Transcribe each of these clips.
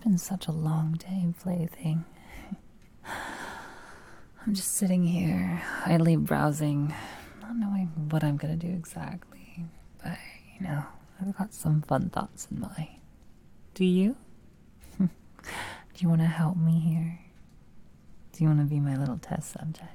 been such a long day, plaything. I'm just sitting here, idly browsing, not knowing what I'm gonna do exactly. But, I've got some fun thoughts in mind. Do you? Do you want to help me here? Do you want to be my little test subject?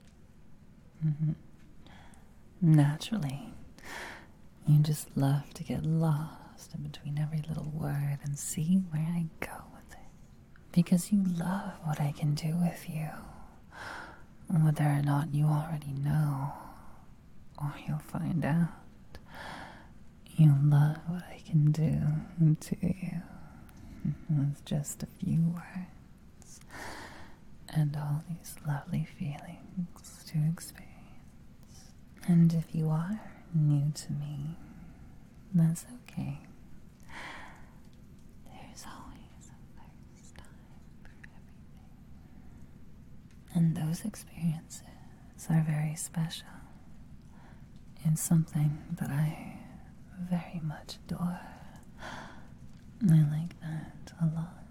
Naturally. You just love to get lost in between every little word and see where I go with it. Because you love what I can do with you. Whether or not you already know, or you'll find out. You love what I can do to you. With just a few words. And all these lovely feelings to experience. And if you are new to me, that's okay. There's always a first time for everything. And those experiences are very special. It's something that I very much adore. I like that a lot.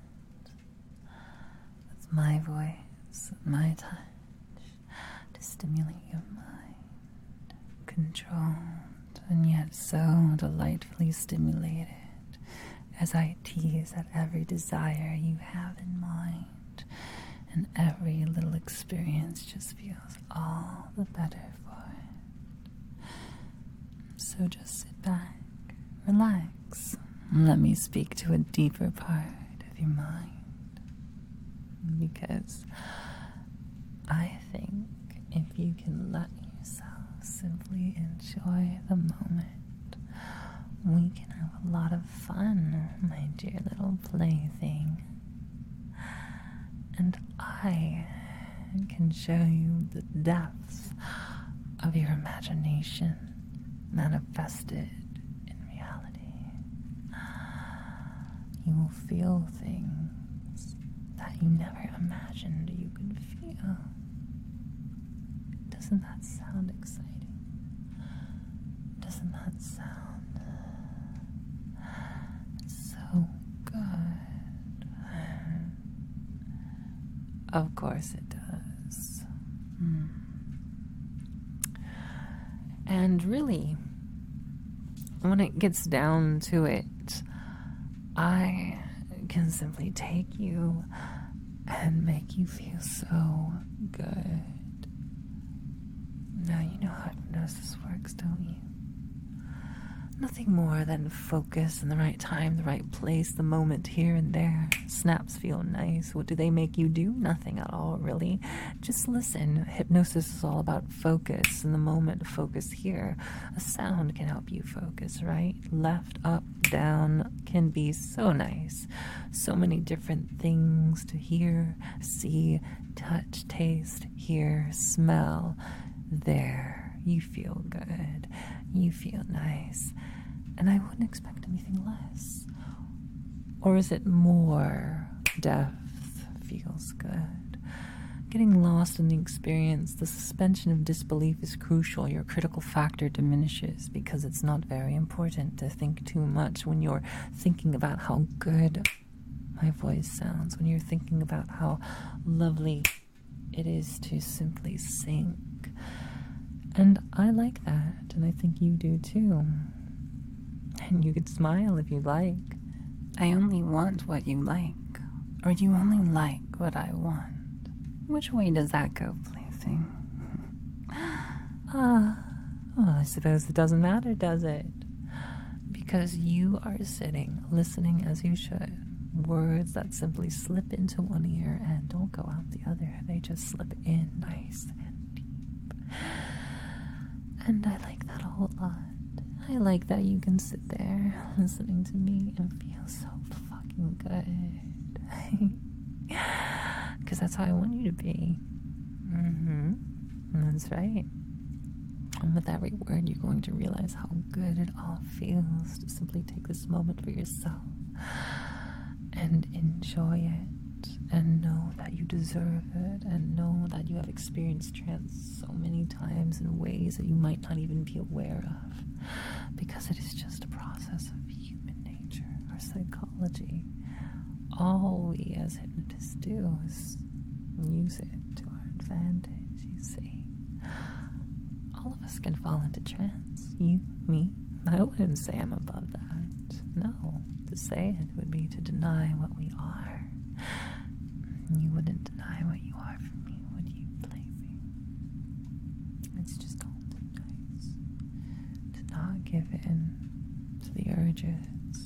It's my voice, my touch, to stimulate your mind, controlled and yet so delightfully stimulated, as I tease at every desire you have in mind, and every little experience just feels all the better for it. So just sit back, relax, and let me speak to a deeper part of your mind. Because I think if you can let yourself simply enjoy the moment, we can have a lot of fun, my dear little plaything. And I can show you the depths of your imagination manifested in reality. You will feel things that you never imagined you could feel. Doesn't that sound exciting? Doesn't that sound so good? Of course it does. And really, when it gets down to it, I can simply take you and make you feel so good. Now you know how hypnosis works, don't you? Nothing more than focus in the right time, the right place, the moment here and there. Snaps feel nice. What do they make you do? Nothing at all, really. Just listen. Hypnosis is all about focus in the moment. Focus here. A sound can help you focus, right? Left, up, down can be so nice. So many different things to hear, see, touch, taste, hear, smell. There. You feel good. You feel nice. And I wouldn't expect anything less. Or is it more? Depth feels good. Getting lost in the experience, the suspension of disbelief is crucial. Your critical factor diminishes because it's not very important to think too much when you're thinking about how good my voice sounds, when you're thinking about how lovely it is to simply sing. And I like that, and I think you do too. And you could smile if you like. I only want what you like, or you only like what I want. Which way does that go, plaything? Well, I suppose it doesn't matter, does it? Because you are sitting, listening as you should. Words that simply slip into one ear and don't go out the other. They just slip in nice and deep. And I like that a whole lot. I like that you can sit there listening to me and feel so fucking good. Because that's how I want you to be. That's right. And with every word, you're going to realize how good it all feels to simply take this moment for yourself and enjoy it. And know that you deserve it, and know that you have experienced trance so many times in ways that you might not even be aware of, because it is just a process of human nature, our psychology. all we as hypnotists do is use it to our advantage, you see. All of us can fall into trance. You, me. I wouldn't say I'm above that. No. To say it would be to deny what we are. You wouldn't deny what you are from me, would you, Plaything? It's just all too nice to not give in to the urges.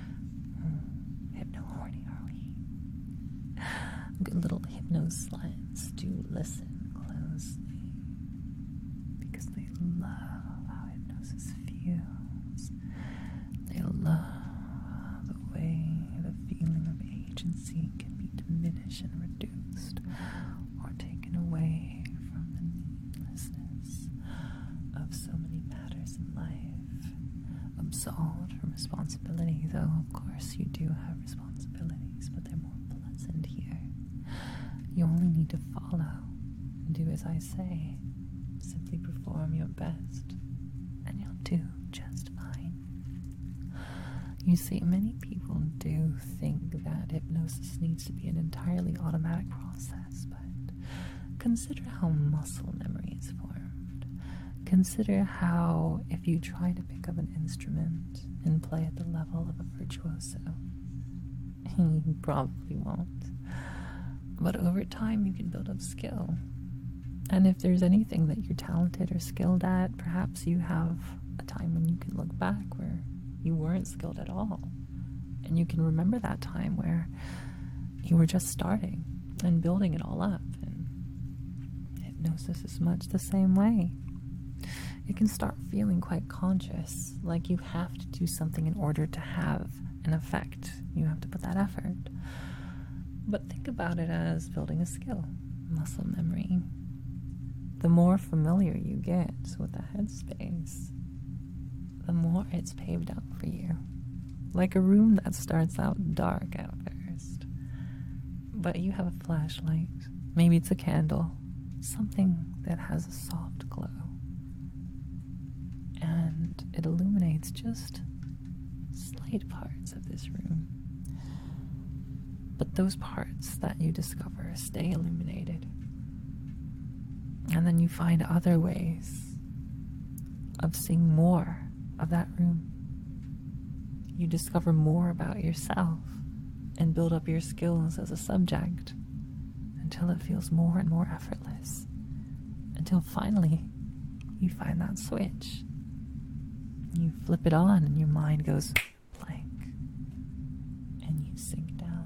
Hypno-horny are we? Good little hypno-sluts do listen closely because they love how hypnosis feels. They love the way the feeling of agency can be diminished and reduced or taken away from the needlessness of so many matters in life. Absolved from responsibility, though of course you do have responsibilities, but they're more pleasant here. You only need to follow and do as I say. Simply perform your best, and you'll do just fine. You see, many people do think that hypnosis needs to be an entirely automatic process, but consider how muscle memory is formed. Consider how, if you try to pick up an instrument and play at the level of a virtuoso, you probably won't. But over time, you can build up skill. And if there's anything that you're talented or skilled at, perhaps you have a time when you can look back where you weren't skilled at all. And you can remember that time where you were just starting and building it all up. And hypnosis is much the same way. You can start feeling quite conscious, like you have to do something in order to have an effect. You have to put that effort. But think about it as building a skill, muscle memory. The more familiar you get with the headspace, the more it's paved out for you. Like a room that starts out dark at first, but you have a flashlight. Maybe it's a candle, something that has a soft glow. And it illuminates just slight parts of this room. But those parts that you discover stay illuminated. And then you find other ways of seeing more of that room. You discover more about yourself and build up your skills as a subject until it feels more and more effortless. Until finally you find that switch. You flip it on and your mind goes blank and you sink down.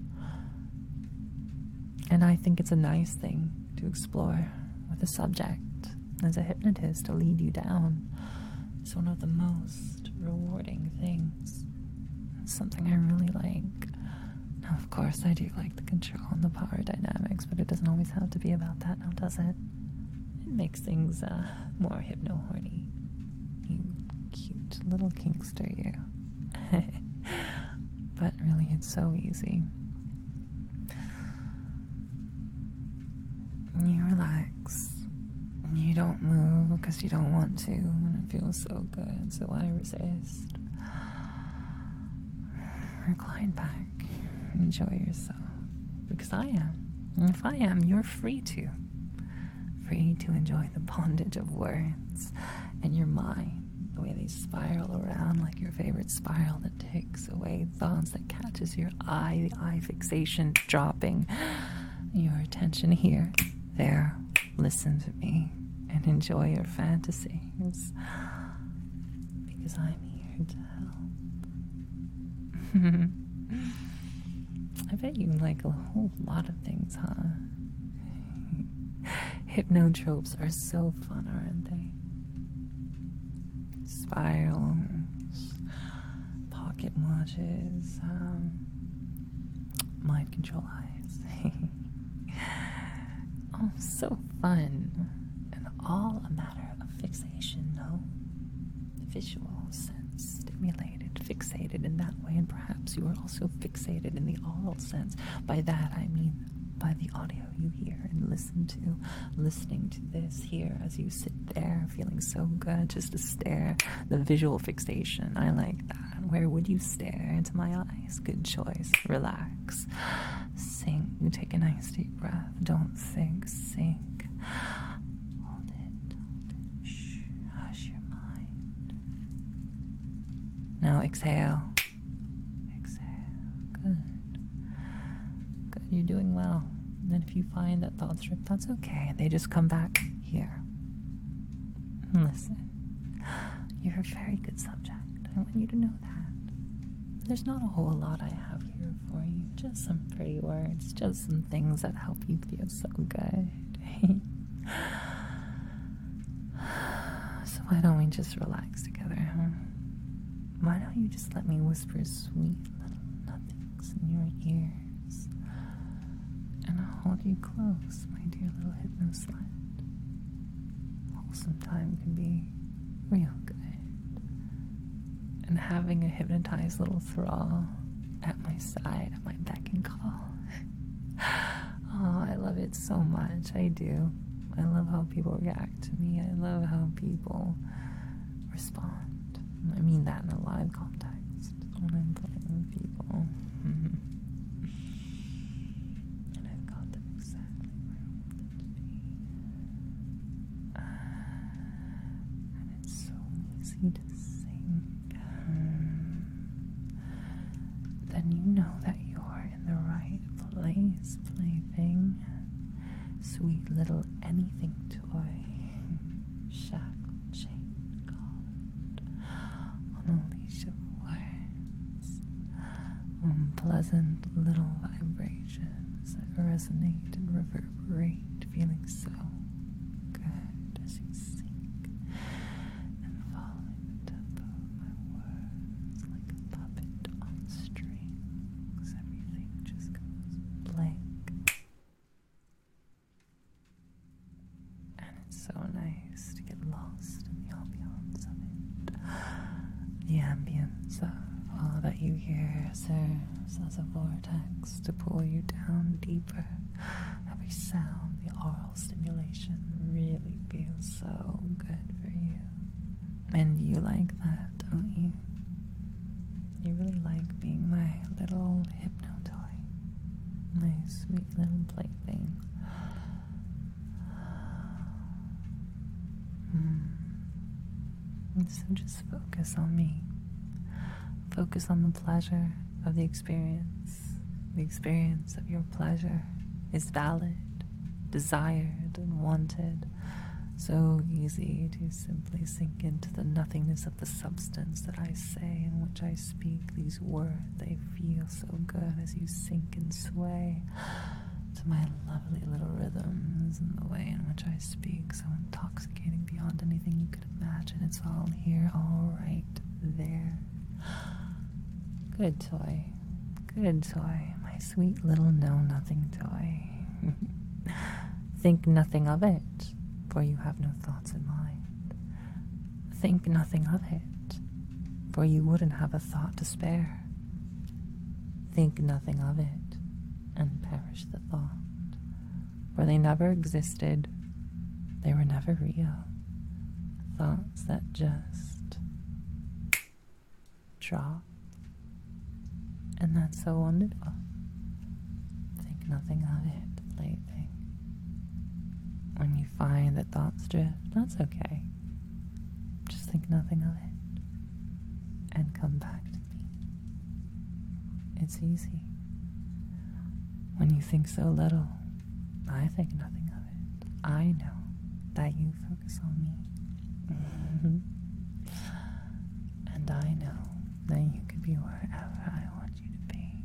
And I think it's a nice thing to explore with a subject as a hypnotist, to lead you down. It's one of the most rewarding things. It's something I really like. Now, of course, I do like the control and the power dynamics, but it doesn't always have to be about that now, does it? It makes things more hypno-horny. You cute little kinkster, you. But really, it's so easy. You relax. You don't move because you don't want to, and it feels so good, so why resist? Recline back. Enjoy yourself. Because I am. And if I am, you're free to. Free to enjoy the bondage of words and your mind. The way they spiral around like your favorite spiral that takes away thoughts, that catches your eye, the eye fixation dropping your attention here, there. Listen to me and enjoy your fantasies because I'm here to help. I bet you like a whole lot of things, huh? Hypnotropes are so fun, aren't they? Spirals, pocket watches, mind control eyes. Oh, so fun. And all a matter of fixation, no? Visual sense, stimulated, fixated in that way, and perhaps you are also fixated in the oral sense. By that I mean by the audio you hear and listen to, listening to this here as you sit there feeling so good just to stare. The visual fixation, I like that. Where would you stare? Into my eyes. Good choice. Relax. Sink. You take a nice deep breath. Don't think. Sink. Hold it. Shh. Hush your mind. Now exhale. Exhale. Good. Good. You're doing well. And then if you find that thoughts drift, that's okay. They just come back here. Listen. You're a very good subject. I want you to know that. There's not a whole lot I have here for you. Just some pretty words. Just some things that help you feel so good. So why don't we just relax together, huh? Why don't you just let me whisper sweet little nothings in your ears? And I'll hold you close, my dear little hypno-slut. Wholesome time can be real good. And having a hypnotized little thrall at my side, at my beck and call. Oh, I love it so much. I do. I love how people react to me. I love how people respond. I mean that in a live context. When I'm playing with people. And I've got them exactly where I want them to be. And it's so easy to then you know that you're in the right place, plaything. Sweet little anything toy. Shackled, chained, caught on a leash of words. Unpleasant little vibrations that resonate and reverberate, feeling so good as you sink and following the tempo of my words like a puppet on strings. Everything just goes blank. And it's so nice to get lost in the ambience of it. The ambience of all that you hear serves as a vortex to pull you down deeper. Every sound, the aural stimulation really feels so good for you. And you like that, don't you? You really like being my little hypno toy. My sweet little plaything. And so just focus on me. Focus on the pleasure of the experience. The experience of your pleasure is valid, desired, and wanted. So easy to simply sink into the nothingness of the substance that I say in which I speak these words. They feel so good as you sink and sway to my lovely little rhythms and the way in which I speak, so intoxicating beyond anything you could imagine. It's all here, all right there. Good toy. Good toy. My sweet little know-nothing toy. Think nothing of it, for you have no thoughts in mind. Think nothing of it, for you wouldn't have a thought to spare. Think nothing of it, and perish the thought, for they never existed, they were never real. Thoughts that just drop, and that's so wonderful. Think nothing of it, plaything. When you find that thoughts drift, that's okay. Just think nothing of it, and come back to me. It's easy. When you think so little, I think nothing of it. I know that you focus on me. And I know that you could be wherever I want you to be.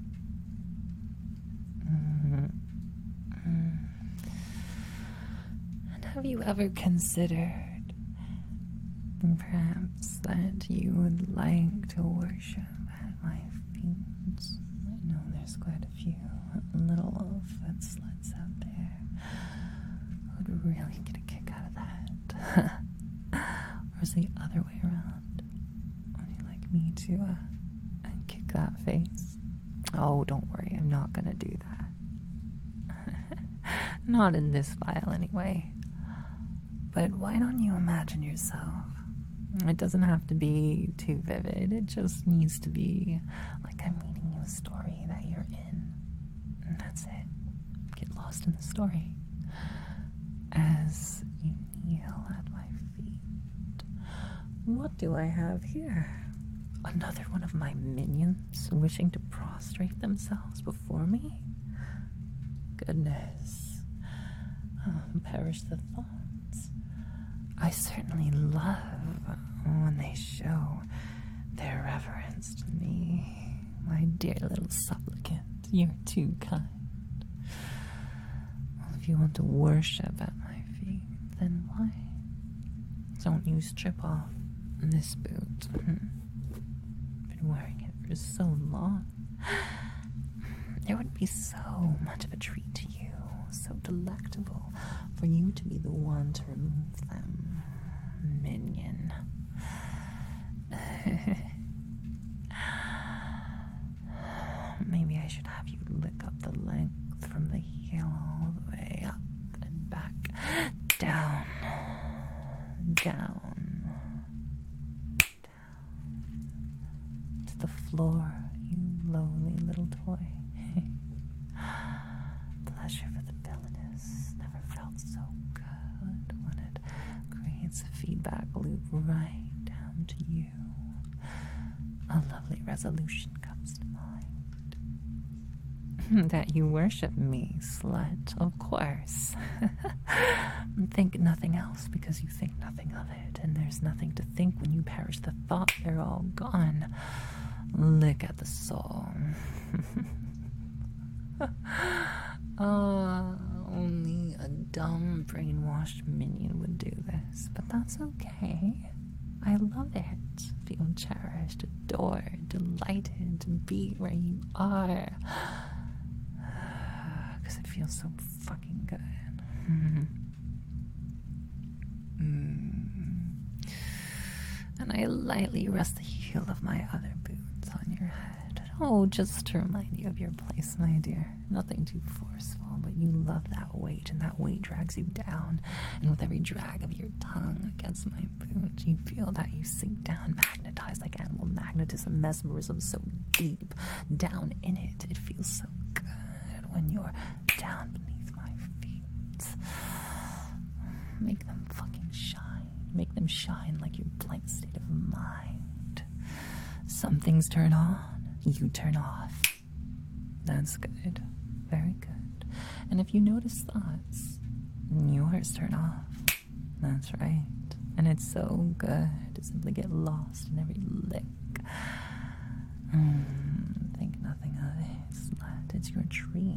And have you ever considered perhaps that you would like to worship at my feet? I know there's quite a few little foot sluts out there who would really get a kick out of that. Or is the other way around? Would you like me to kick that face? Oh, don't worry, I'm not gonna do that. Not in this file anyway. But why don't you imagine yourself It doesn't have to be too vivid. It just needs to be like I'm reading you a story that you're in. And that's it. Get lost in the story. As you kneel at my feet. What do I have here? Another one of my minions wishing to prostrate themselves before me? Goodness. Perish the thoughts. I certainly love when they show their reverence to me. My dear little supplicant, you're too kind. Well, if you want to worship at my feet, then why don't you strip off this boot? Been wearing it for so long. It would be so much of a treat to you, so delectable for you to be the one to remove them, minion. Maybe I should have you lick up the length from the heel all the way up and back, down, down, down, to the floor, you lowly little toy. Pleasure for the villainous never felt so good when it creates a feedback loop right down to you. A lovely resolution comes to mind. That you worship me, slut, of course. Think nothing else because you think nothing of it, and there's nothing to think when you perish the thought. They're all gone. Lick at the soul. Only a dumb, brainwashed minion would do this, but that's okay. I love it. Feel cherished, adored, delighted to be where you are. Because it feels so fucking good. And I lightly rest the heel of my other boots on your head. Oh, just to remind you of your place, my dear. Nothing too forceful, but you love that weight, and that weight drags you down. And with every drag of your tongue against my boot, you feel that you sink down, magnetized like animal magnetism, mesmerism so deep down in it. It feels so good when you're down beneath my feet. Make them fucking shine. Make them shine like your blank state of mind. Some things turn on, you turn off. That's good. Very good. And if you notice thoughts, yours turn off. That's right. And it's so good to simply get lost in every lick. Think nothing of it, slut. It's your treat.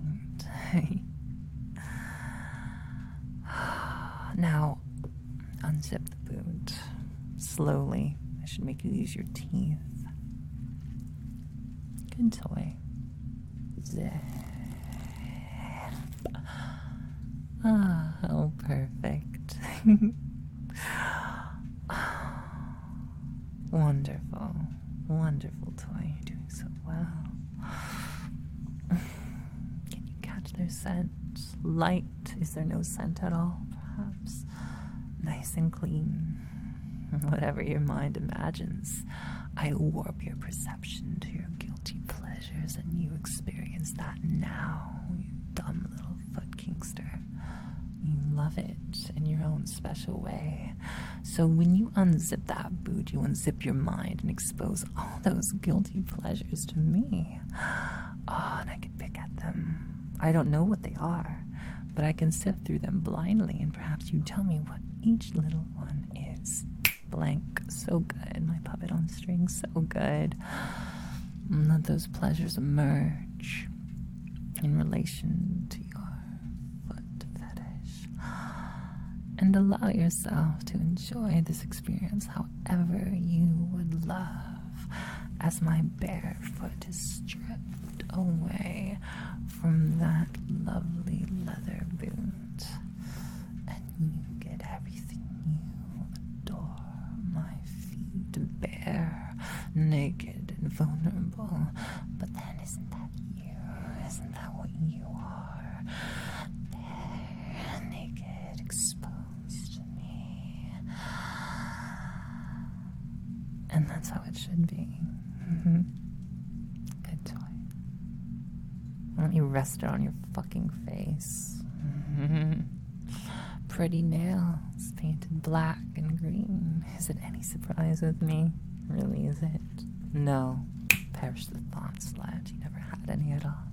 Now, unzip the boot. Slowly. I should make you use your teeth. Good toy. Zip. Oh, perfect. Wonderful. Wonderful toy. You're doing so well. Can you catch their scent? Light. Is there no scent at all, perhaps? Nice and clean. Whatever your mind imagines, I warp your perception to your guilty pleasures, and you experience that now, you dumb little foot kingster. You love it in your own special way. So when you unzip that boot, you unzip your mind and expose all those guilty pleasures to me. Oh, and I can pick at them. I don't know what they are, but I can sift through them blindly, and perhaps you tell me what each little one is. Blank. So good. My puppet on strings. So good. Let those pleasures emerge in relation to your foot fetish. And allow yourself to enjoy this experience however you would love, as my bare foot is stripped away from that lovely leather boot, and you get everything you adore. My feet bare, naked and vulnerable. But then isn't that you? Isn't that what you are? Bare, naked, exposed to me. it should be. Good toy. Why don't you rest it on your fucking face? Pretty nails, painted black and green. Is it any surprise with me? Really, is it? No. Perish the thought, Sledge. You never had any at all.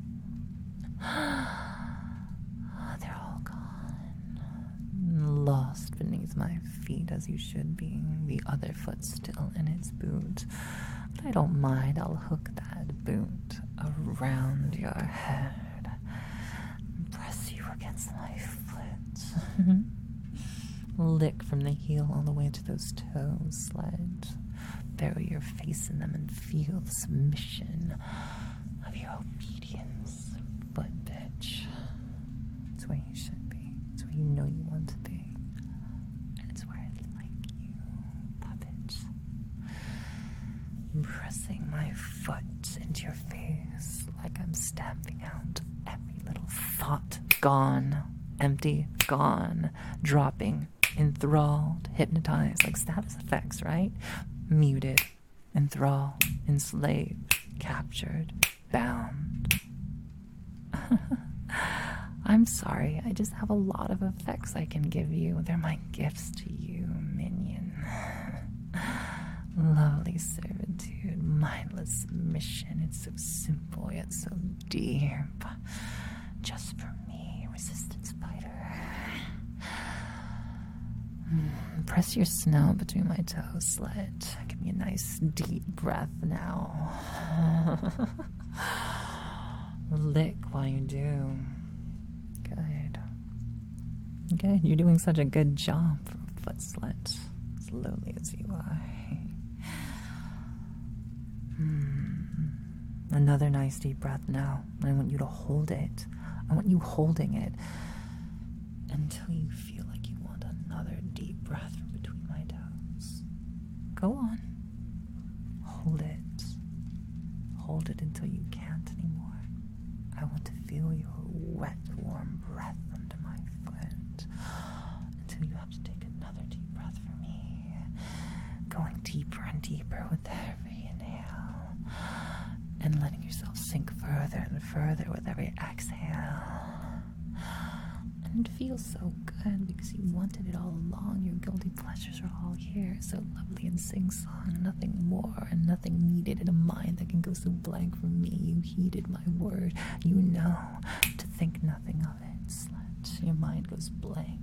They're all gone. Lost beneath my feet as you should be. The other foot still in its boot. But I don't mind. I'll hook that boot around your head. Press you against my foot. Lick from the heel all the way to those toes, Sledge. Bury your face in them and feel the submission of your obedience. Foot, bitch. It's where you should be. It's where you know you want to be. And it's where I like you, puppet. Pressing my foot into your face like I'm stamping out every little thought. Gone. Empty. Gone. Dropping. Enthralled. Hypnotized. Like status effects, right? Muted. Enthralled. Enslaved. Captured. Bound. I'm sorry. I just have a lot of effects I can give you. They're my gifts to you, minion. Lovely servitude, mindless submission. It's so simple yet so deep. Just for me, resistance fighter. Press your snout between my toes, Sledge. Give me a nice deep breath now. Lick while you do. Good. Good. You're doing such a good job for a foot sledge. As lowly as you are. Another nice deep breath now. I want you to hold it. I want you holding it until you feel like you want another deep breath from between my toes. Go on. Hold it. Hold it until you can't anymore. I want to feel your wet, warm breath under my foot until you have to take another deep breath from me. Going deeper and deeper with every inhale and letting yourself sink further and further with every exhale. And it feels so good because you wanted it all along. Your guilty pleasures are all here, so lovely and sing-song. Nothing more and nothing needed in a mind that can go so blank from me. You heeded my word. You know to think nothing of it, Sledge. Your mind goes blank.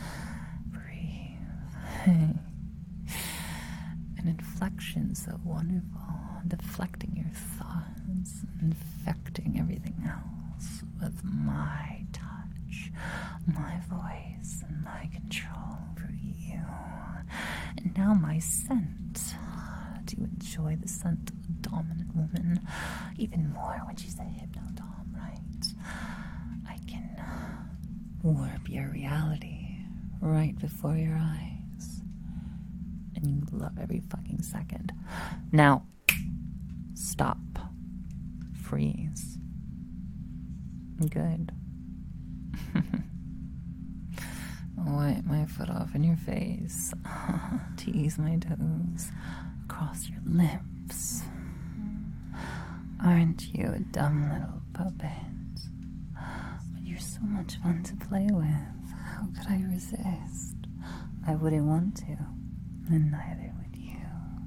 Breathe. An inflection so wonderful. Deflecting your thoughts. Infecting everything else with my touch. My voice and my control over you. And now my scent. Do you enjoy the scent of a dominant woman? Even more when she's a hypnodom, right? I can warp your reality right before your eyes. And you love every fucking second. Now, stop. Freeze. Good. Wipe my foot off in your face. Tease my toes across your lips. Aren't you a dumb little puppet? But you're so much fun to play with. How could I resist? I wouldn't want to, and neither would you.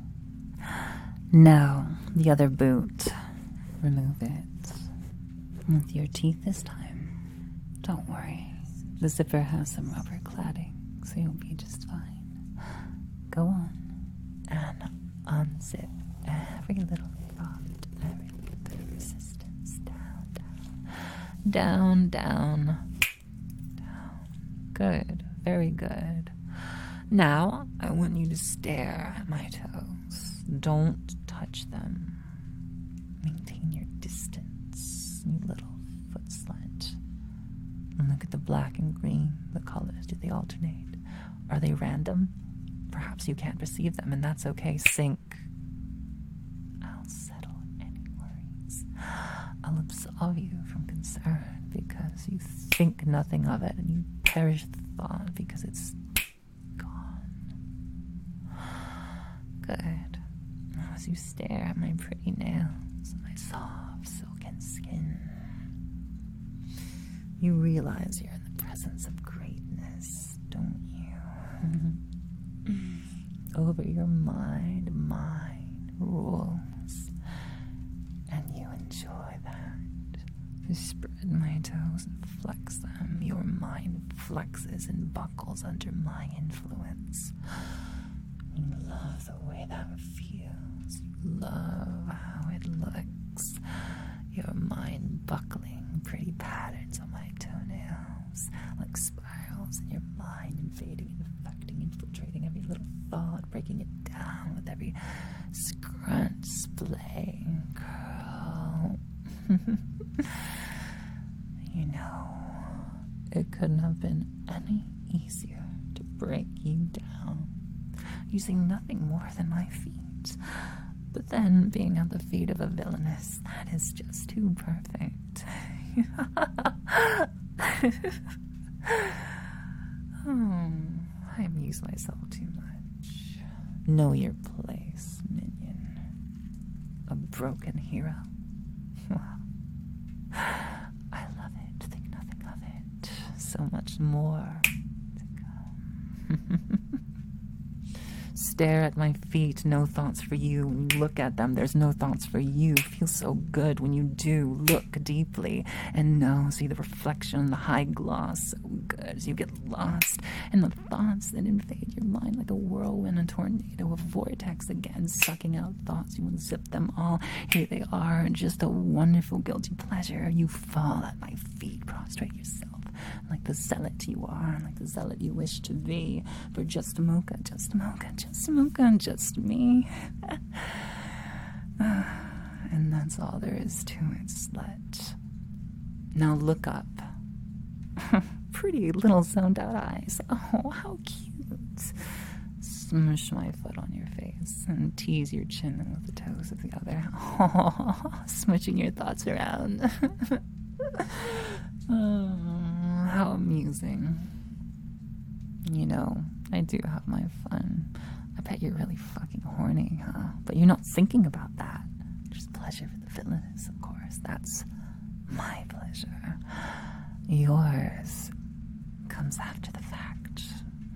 Now, the other boot. Remove it. With your teeth this time. Don't worry. The zipper has some rubber cladding, so you'll be just fine. Go on and unzip every little thought, every little bit of resistance. Down, down, down, down, down. Good, very good. Now, I want you to stare at my toes. Don't touch them. Maintain your distance, you little foot sledge. And look at the black and green, the colors. Do they alternate? Are they random? Perhaps you can't perceive them, and that's okay. Sink. I'll settle any worries. I'll absolve you from concern because you think nothing of it, and you perish the thought because it's gone. Good. as you stare at my pretty nails and my soft silken skin. You realize you're in the presence of greatness, don't you? Over your mind rules, and you enjoy that. To spread my toes and flex them, your mind flexes and buckles under my influence. You love the way that feels. You love how it looks. Your mind buckling pretty patterns on my toenails, like spirals in your mind, invading, infecting, infiltrating every little thought, breaking it down with every scrunch, splay, curl. You know, it couldn't have been any easier to break you down, using nothing more than my feet. But then, being at the feet of a villainess, that is just too perfect. I amuse myself too much. Know your place, minion. A broken hero. Well, I love it. Think nothing of it. So much more to come. Stare at my feet, no thoughts for you. When you look at them, there's no thoughts for you. Feels so good when you do. Look deeply and know, see the reflection, the high gloss, so good as you get lost in the thoughts that invade your mind like a whirlwind, a tornado, a vortex again, sucking out thoughts. You unzip them all. Here they are, just a wonderful guilty pleasure. You fall at my feet, prostrate yourself. Like the zealot you are, like the zealot you wish to be, for just a mocha, just a mocha, just a mocha, and just me. And that's all there is to it, slut. Now look up. Pretty little zoned out eyes. Oh, how cute. Smush my foot on your face and tease your chin with the toes of the other. Oh, smooching your thoughts around. How amusing. You know, I do have my fun. I bet you're really fucking horny, huh? But you're not thinking about that. Just pleasure for the villainous, of course. That's my pleasure. Yours comes after the fact.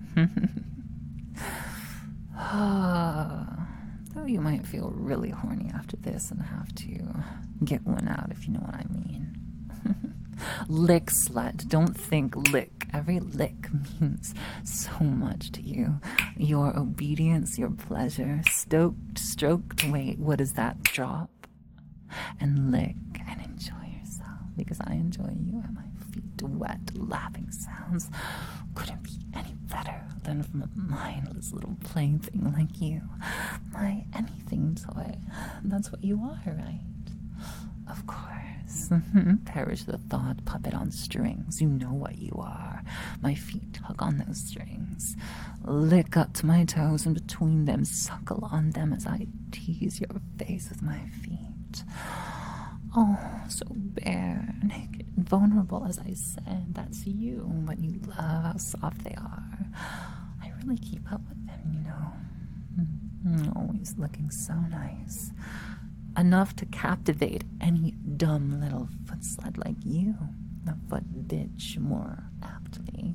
Though you might feel really horny after this and have to get one out, if you know what I mean. Lick, slut. Don't think lick. Every lick means so much to you. Your obedience, your pleasure. Stoked, stroked. Wait, what is that? Drop. And lick and enjoy yourself. Because I enjoy you at my feet. Wet, laughing sounds. Couldn't be any better than from a mindless little plaything like you. My anything toy. That's what you are, right? Of course. Perish the thought, puppet on strings. You know what you are. My feet tug on those strings. Lick up to my toes and between them, suckle on them as I tease your face with my feet. Oh, so bare, naked, and vulnerable, as I said. That's you, but you love how soft they are. I really keep up with them, you know. Always looking so nice. Enough to captivate any dumb little foot slut like you. A foot bitch, more aptly.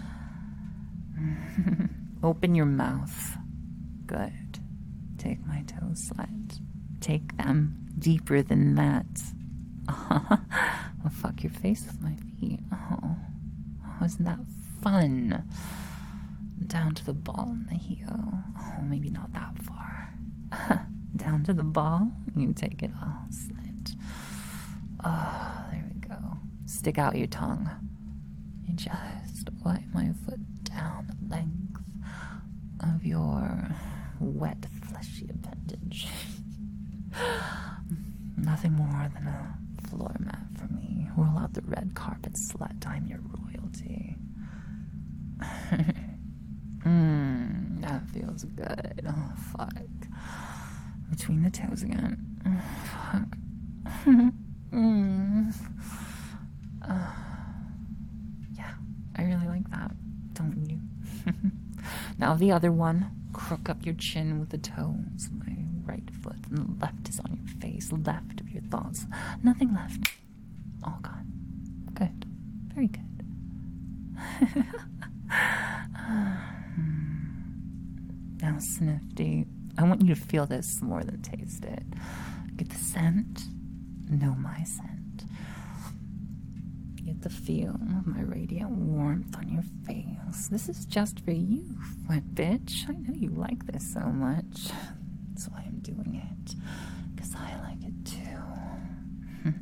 Open your mouth. Good. Take my toes, slut. Take them deeper than that. I'll fuck your face with my feet. Oh, isn't that fun? Down to the ball and the heel. Oh, maybe not that far. Down to the ball, you take it all, slit. Oh, there we go. Stick out your tongue. You just wipe my foot down the length of your wet, fleshy appendage. Nothing more than a floor mat for me. Roll out the red carpet, slut. I'm your royalty. That feels good. Oh, fuck. Between the toes again. Oh, fuck. Yeah, I really like that, don't you? Now the other one. Crook up your chin with the toes of my right foot. and left is on your face, left of your thoughts. Nothing left. All gone. Good. Very good. Now sniff deep. I want you to feel this more than taste it. Get the scent. Know my scent. Get the feel of my radiant warmth on your face. This is just for you, wet bitch. I know you like this so much. That's why I'm doing it. Because I like it too.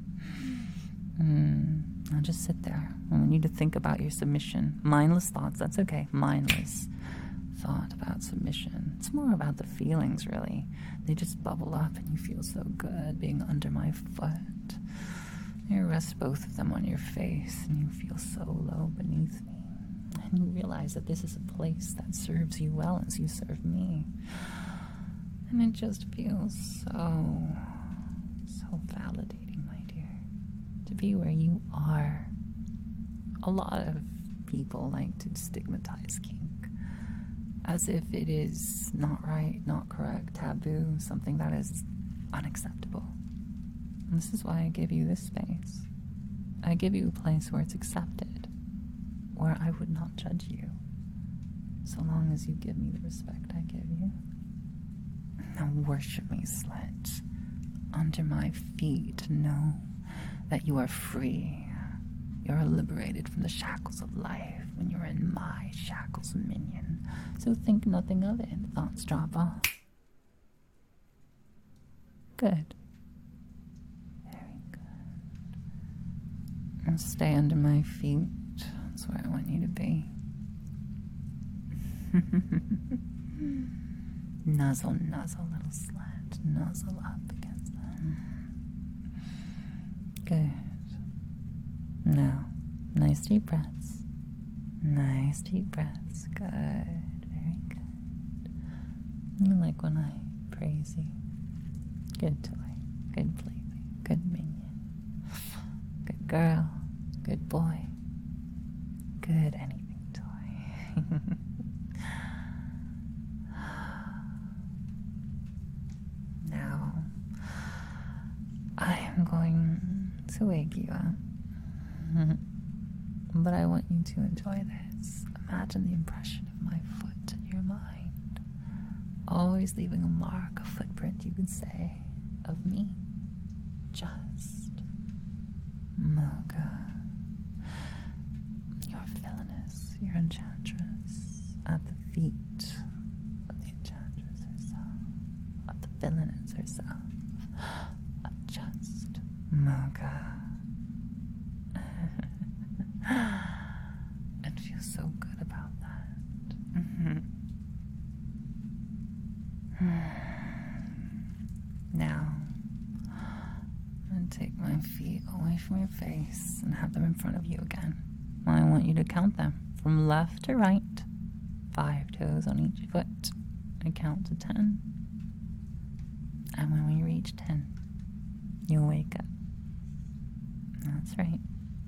Now just sit there. I want you to think about your submission. Mindless thoughts, that's okay. Mindless thought about submission. It's more about the feelings, really. They just bubble up and you feel so good being under my foot. You rest both of them on your face and you feel so low beneath me. And you realize that this is a place that serves you well as you serve me. And it just feels so validating, my dear, to be where you are. A lot of people like to stigmatize kink as if it is not right, not correct, taboo, something that is unacceptable. And this is why I give you this space. I give you a place where it's accepted, where I would not judge you, so long as you give me the respect I give you. Now worship me, slut, under my feet. Know that you are free. You're liberated from the shackles of life when you're in my shackles, minion. So think nothing of it. Thoughts drop off. Good. Very good. Now stay under my feet. That's where I want you to be. Nuzzle, nuzzle, little slut. Nuzzle up against them. Good. Now, nice deep breaths. Nice deep breaths. Good. Very good. You like when I praise you. Good toy. Good plaything. Good minion. Good girl. Good boy. Good anything toy. Now, I am going to wake you up. But I want you to enjoy this. Imagine the impression of my foot in your mind. Always leaving a mark, a footprint, you could say, of me. Just Mocha. You're villainous, you're enchantress, at the feet of the enchantress herself, of the villainess herself, of just Mocha. And feel so good about that. Now, I'm going to take my feet away from your face and have them in front of you again. I want you to count them from left to right, 5 toes on each foot. I count to 10. And when we reach 10, you'll wake up. That's right.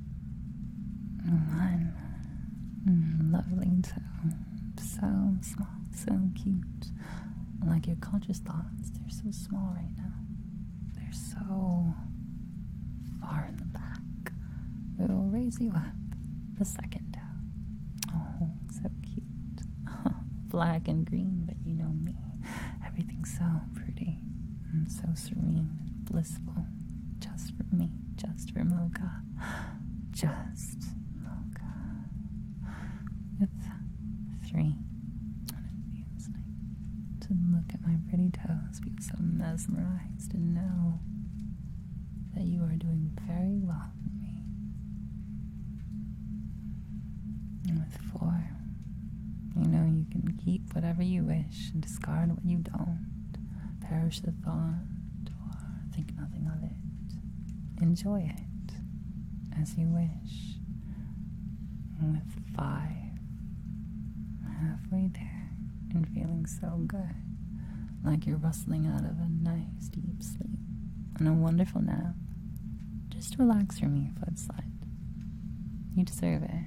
1. Lovely toe. So small, so cute. Like your conscious thoughts, they're so small right now. They're so far in the back. It will raise you up. The 2nd toe. Oh, so cute. Black and green, but you know me. Everything's so pretty and so serene and blissful. Just for me. Just for Mocha. Just Mocha. With 3. And it feels like to look at my pretty toes, be so mesmerized and know that you are doing very well for me. And with 4, you know you can keep whatever you wish and discard what you don't. Perish the thought or think nothing of it. Enjoy it as you wish. And with 5, halfway there and feeling so good, like you're rustling out of a nice deep sleep and a wonderful nap. Just relax for me, foot slut. You deserve it.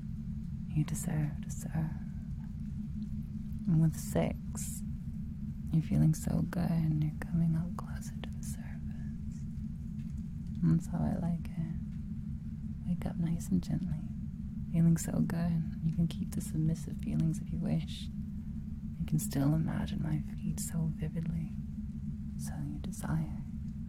You deserve to serve. And with 6, You're feeling so good and you're coming up closer to the surface. That's how I like it. Wake up nice and gently. Feeling so good. You can keep the submissive feelings if you wish. You can still imagine my feet so vividly. So you desire.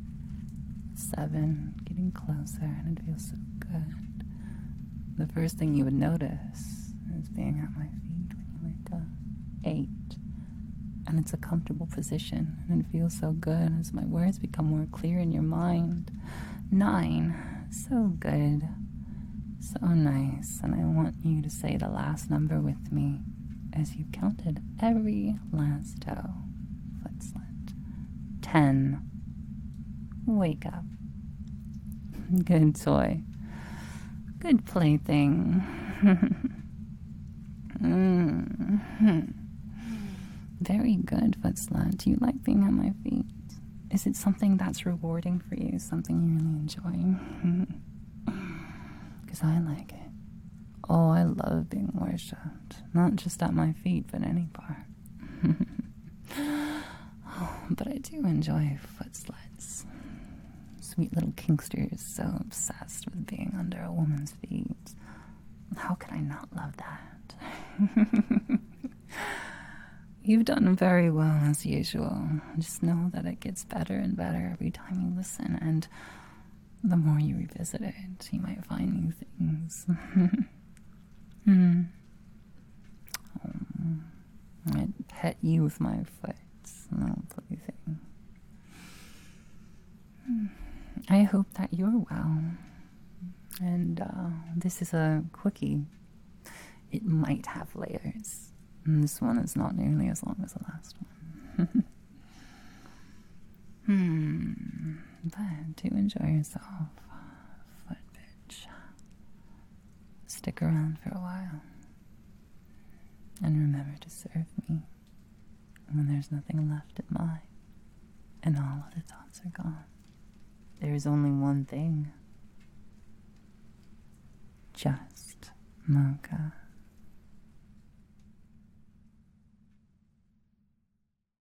7, getting closer, and it feels so good. The first thing you would notice is being at my feet when you wake up. 8, and it's a comfortable position, and it feels so good as my words become more clear in your mind. 9, so good, so nice, and I want you to say the last number with me as you counted every last toe. Foot slit. 10. Wake up. Good toy. Good plaything. Very good, foot slut. Do you like being at my feet? Is it something that's rewarding for you? Something you really enjoy? Because I like it. Oh, I love being worshipped. Not just at my feet, but any part. But I do enjoy foot sluts. Sweet little kinksters so obsessed with being under a woman's feet. How can I not love that? You've done very well as usual. Just know that it gets better and better every time you listen, and the more you revisit it, you might find new things. I'd pet you with my foot. No plaything. I hope that you're well. And this is a quickie. It might have layers. And this one is not nearly as long as the last one. But do enjoy yourself, foot bitch. Stick around for a while. And remember to serve me when there's nothing left in mine and all other thoughts are gone. There is only one thing. Just Mocha.